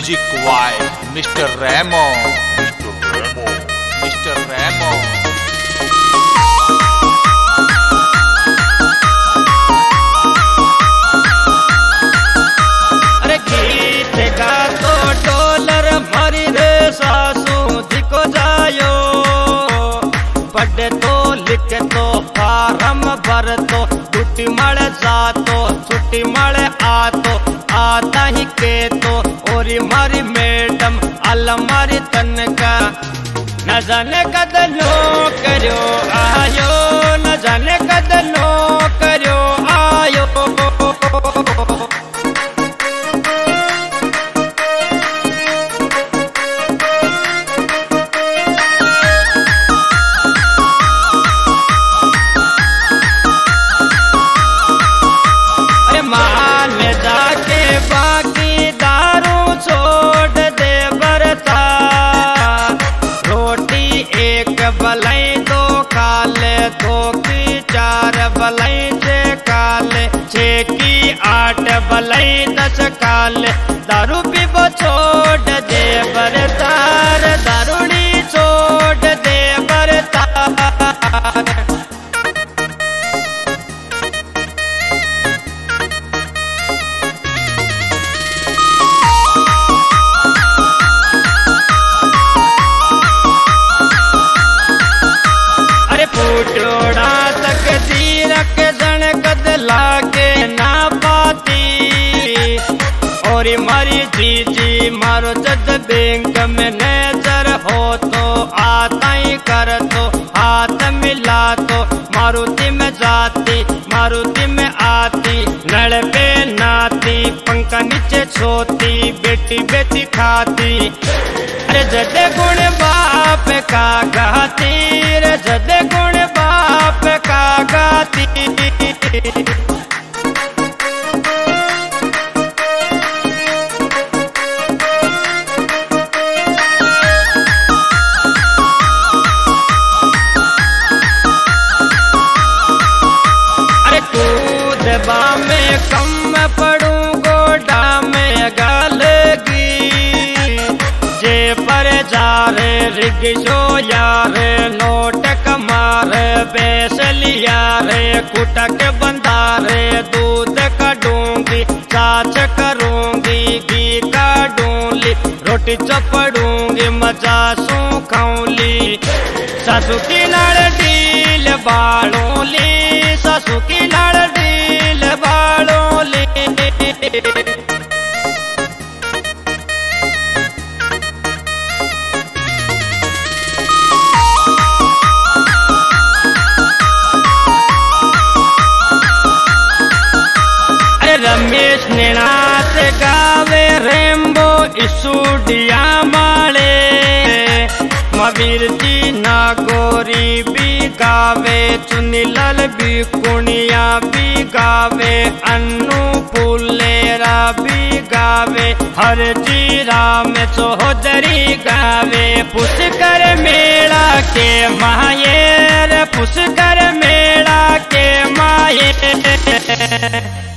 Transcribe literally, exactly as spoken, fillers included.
Music by mister Remo. mister Remo. अरे गीत गा तो डॉलर मारी रे सासू जी को जायो, पढ़ तो लिख तो फार्म भर तो छुट्टी मड़ जा तो छुट्टी मड़ आ तो आता ही के तो और मारी मैडम अलमारी तनका न जाने कदनो करो आयो, न जाने कदनो करो आयो। अरे मान जाके बाकी दारू छोड़ दे बरता, रोटी एक बलाई दो खाले, दो की चार बलाई छे खाले, छे की आठ बलाई दस खाले, दारू पीबो छोड़ दे बरतार, दारूड़ी छोड़ दे बरतार। फूटोड़ा तक दीरक जन कद लागे ना पाती, और मारी जीजी मारो जद बैंक में नजर हो तो आता ही कर तो हाथ मिला तो मारुति में जाती, मारुति में आती, नड़ पे नाती, पंखा नीचे छोती, बेटी बेटी खाती। अरे जदे गुण बाप का गाती, रे जदे गुण बाप का गाती। अरे कूदबा में कम पड़ू गोडा में गलगी, जे पर जा रे रिगजो यारे नोट कमारे बेस लिया रे, कुटक बंधा रे दूध काटूंगी, चाच करूंगी घी काटूंगी, रोटी चपड़ूंगी मजा सू खाऊंगी। सासू की लड़ डील बाड़ूंली, सासू की लड़ डील बाड़ूंली। रमेश निनाथ गावे रेम्बो इसुडिया माले, मवीर जी नागोरी भी गावे, चुनीलाल भी कुनिया भी गावे, अन्नू फुलेरा भी गावे, हर जी राम चौधरी गावे। पुष्कर मेला के माये, पुष्कर मेला के माये।